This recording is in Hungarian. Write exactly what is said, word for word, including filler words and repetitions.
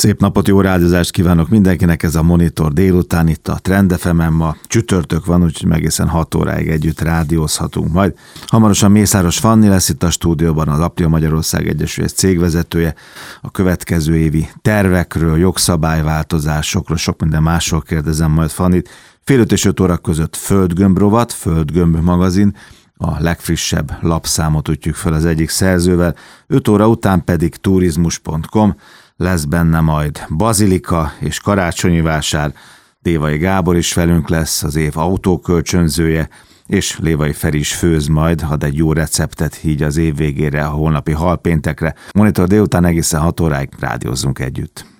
Szép napot, jó rádiózást kívánok mindenkinek, ez a Monitor délután itt a Trend ef emen. Ma csütörtök van, úgyhogy egészen hat óráig együtt rádiózhatunk majd. Hamarosan Mészáros Fanni lesz itt a stúdióban, az Apria Magyarország Egyesület cégvezetője. A következő évi tervekről, jogszabályváltozásokról, sok minden másról kérdezem majd Fannit. Fél öt és öt óra között Földgömb rovat, Földgömb magazin, a legfrissebb lapszámot ütjük fel az egyik szerzővel, öt óra után pedig turizmus pont com, lesz benne majd bazilika és karácsonyi vásár, Lévai Gábor is velünk lesz, az év autókölcsönzője, és Lévai Feri is főz majd, ad egy jó receptet így az év végére, a holnapi halpéntekre. Monitor délután egészen hat óráig rádiózzunk együtt.